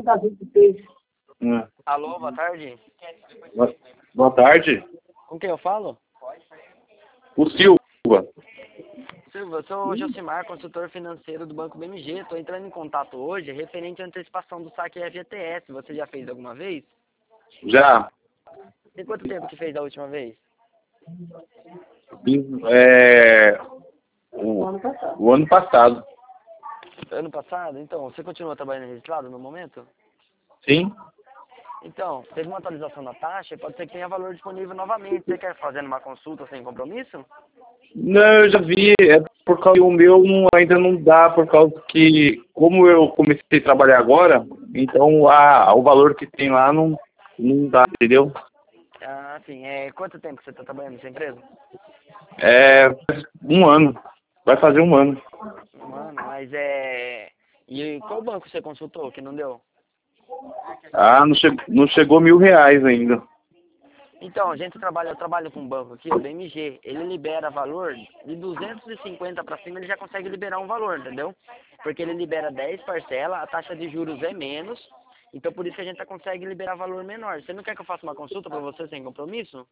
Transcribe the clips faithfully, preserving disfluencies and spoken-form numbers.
Hum. Alô, boa tarde. Boa, boa tarde. Com quem eu falo? O Silva. Silva, eu sou o Josimar, consultor financeiro do Banco B M G. Estou entrando em contato hoje referente à antecipação do saque F G T S. Você já fez alguma vez? Já. Tem quanto tempo que fez da última vez? É, o, o ano passado. Ano passado? Então, você continua trabalhando registrado no momento? Sim. Então, teve uma atualização da taxa e pode ser que tenha valor disponível novamente. Você quer fazer uma consulta sem compromisso? Não, eu já vi. É por causa que o meu não, ainda não dá, por causa que, como eu comecei a trabalhar agora, então a, o valor que tem lá não, não dá, entendeu? Ah, sim. É, quanto tempo que você está trabalhando nessa empresa? É um ano. Vai fazer um ano. Mano, mas é... E qual banco você consultou que não deu? Ah, não, che não chegou mil reais ainda. Então, a gente trabalha, eu trabalho com um banco aqui, o B M G. Ele libera valor de duzentos e cinquenta para cima, ele já consegue liberar um valor, entendeu? Porque ele libera dez parcelas, a taxa de juros é menos. Então, por isso que a gente consegue liberar valor menor. Você não quer que eu faça uma consulta para você sem compromisso?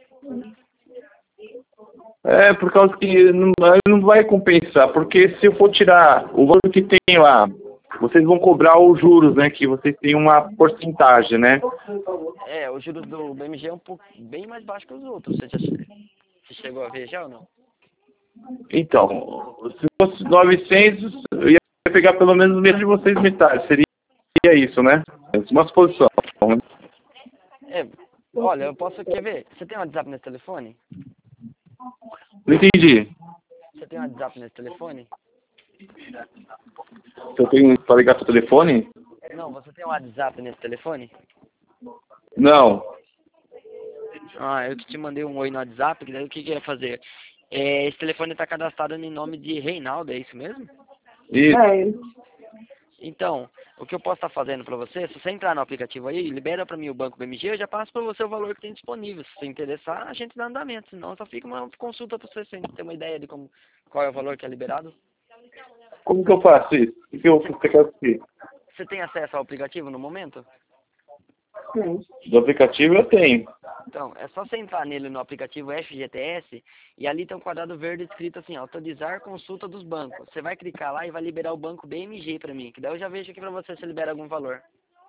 É, por causa que não, não vai compensar, porque se eu for tirar o valor que tem lá, vocês vão cobrar os juros, né, que vocês têm uma porcentagem, né? É, os juros do B M G é um pouco bem mais baixo que os outros. Você já che- você chegou a ver já ou não? Então, se fosse novecentos, eu ia pegar pelo menos o mesmo de vocês metade, seria isso, né? Uma suposição. É, olha, eu posso, quer ver? Você tem um WhatsApp nesse telefone? Não entendi. Você tem um WhatsApp nesse telefone? Se eu tenho para ligar pro telefone? Não, você tem um WhatsApp nesse telefone? Não. Ah, eu que te mandei um oi no WhatsApp, que daí o que que eu ia fazer? É, esse telefone está cadastrado em nome de Reinaldo, é isso mesmo? Isso. Então, o que eu posso estar fazendo para você, se você entrar no aplicativo aí, libera para mim o Banco B M G, eu já passo para você o valor que tem disponível. Se você interessar, a gente dá andamento, senão só fica uma consulta para você ter uma ideia de como, qual é o valor que é liberado. Como que eu faço isso? O que eu você quer assistir? Você tem acesso ao aplicativo no momento? Do aplicativo eu tenho. Então, é só você entrar nele no aplicativo F G T S e ali tem um quadrado verde escrito assim, autorizar consulta dos bancos. Você vai clicar lá e vai liberar o banco B M G para mim, que daí eu já vejo aqui para você se libera algum valor.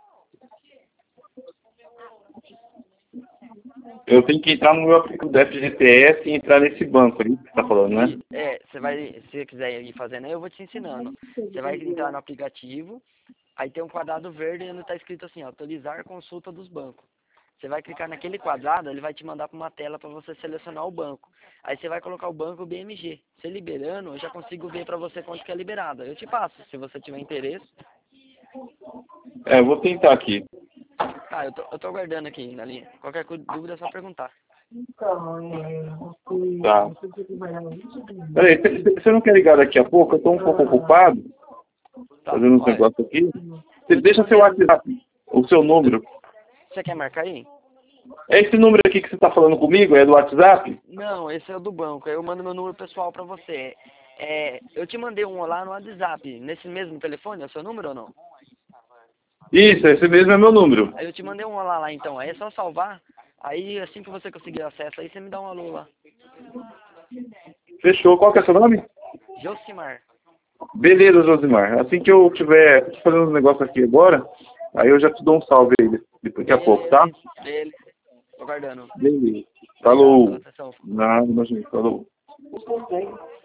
Eu tenho que entrar no meu aplicativo do F G T S e entrar nesse banco ali que você tá falando, né? E, é, você vai, se você quiser ir fazendo aí, eu vou te ensinando. Você vai entrar no aplicativo, aí tem um quadrado verde onde está escrito assim, autorizar consulta dos bancos. Você vai clicar naquele quadrado, ele vai te mandar para uma tela para você selecionar o banco. Aí você vai colocar o banco B M G. Você liberando, eu já consigo ver para você quanto que é liberado. Eu te passo, se você tiver interesse. É, eu vou tentar aqui. Ah, eu tô, eu tô aguardando aqui na linha. Qualquer co- dúvida é só perguntar. Tá. Peraí, você você não quer ligar daqui a pouco? Eu tô um pouco ocupado, Tá, fazendo uns olha, negócios aqui. Você eu te deixa seu mandei... WhatsApp, o seu número. Você quer marcar aí? É esse número aqui que você tá falando comigo? É do WhatsApp? Não, esse é o do banco. Aí eu mando meu número pessoal pra você. É, eu te mandei um lá no WhatsApp. Nesse mesmo telefone, é o seu número ou não? Isso, esse mesmo é meu número. Aí eu te mandei um olá lá então. Aí é só salvar. Aí assim que você conseguir acesso, aí você me dá um alô lá. Fechou. Qual que é seu nome? Josimar. Beleza, Josimar. Assim que eu tiver tô fazendo uns negócios aqui agora, aí eu já te dou um salve aí depois daqui a pouco, tá? Beleza, beleza. Tô aguardando. Beleza. Obrigado pela Falou. atenção. Nada, imagina. Falou.